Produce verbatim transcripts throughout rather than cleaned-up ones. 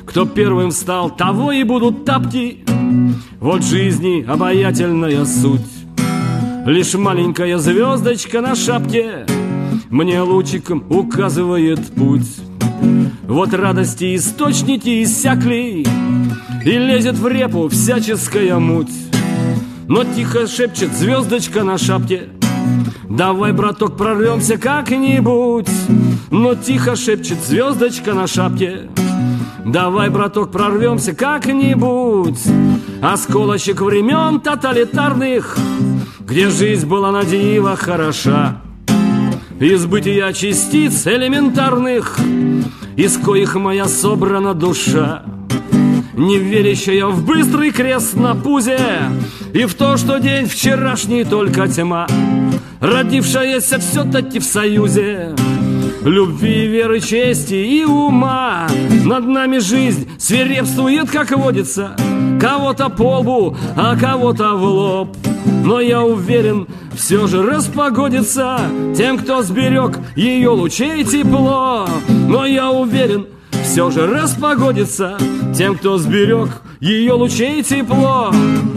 Кто первым встал, того и будут тапки. Вот жизни обаятельная суть. Лишь маленькая звездочка на шапке мне лучиком указывает путь. Вот радости источники иссякли, и лезет в репу всяческая муть. Но тихо шепчет звездочка на шапке: давай, браток, прорвемся как-нибудь. Но тихо шепчет звездочка на шапке: давай, браток, прорвемся как-нибудь. Осколочек времен тоталитарных, где жизнь была на диво хороша. Из бытия частиц элементарных, из коих моя собрана душа. Не верящая в быстрый крест на пузе и в то, что день вчерашний только тьма, родившаяся все-таки в союзе любви, веры, чести и ума. Над нами жизнь свирепствует, как водится, кого-то по лбу, а кого-то в лоб. Но я уверен, все же распогодится тем, кто сберег ее лучей тепло. Но я уверен, все же распогодится тем, кто сберег ее лучей тепло.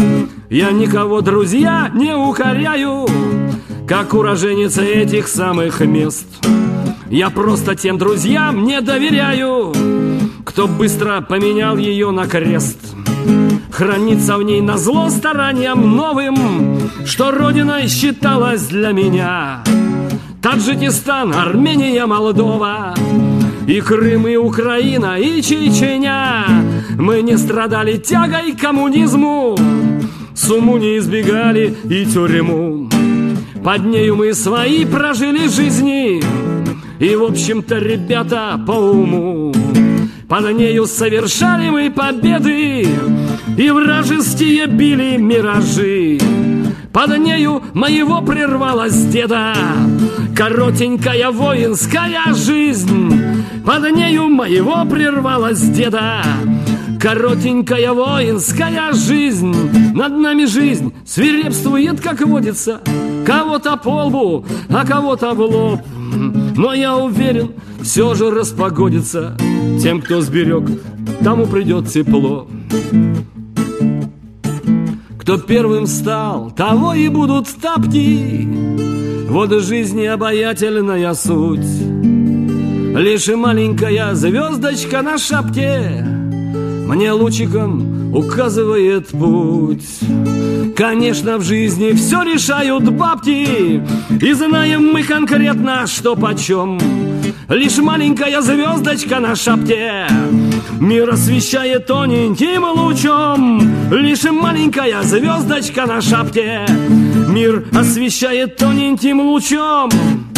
Я никого, друзья, не укоряю, как уроженец этих самых мест. Я просто тем друзьям не доверяю, кто быстро поменял ее на крест. Хранится в ней назло стараниям новым, что родиной считалась для меня. Таджикистан, Армения, Молдова, и Крым, и Украина, и Чечня. Мы не страдали тягой к коммунизму, сумму не избегали и тюрьму. Под нею мы свои прожили жизни, и, в общем-то, ребята, по уму. Под нею совершали мы победы, и вражеские били миражи. Под нею моего прервалась деда коротенькая воинская жизнь. Под нею моего прервалась деда коротенькая воинская жизнь. Над нами жизнь свирепствует, как водится, кого-то по лбу, а кого-то в лоб. Но я уверен, все же распогодится тем, кто сберег, тому придет тепло. Кто первым встал, того и будут тапки. Вот жизни обаятельная суть. Лишь маленькая звездочка на шапке мне лучиком указывает путь. Конечно, в жизни все решают бабки, и знаем мы конкретно, что почем. Лишь маленькая звездочка на шапке мир освещает тоненьким лучом. Лишь маленькая звездочка на шапке мир освещает тоненьким лучом.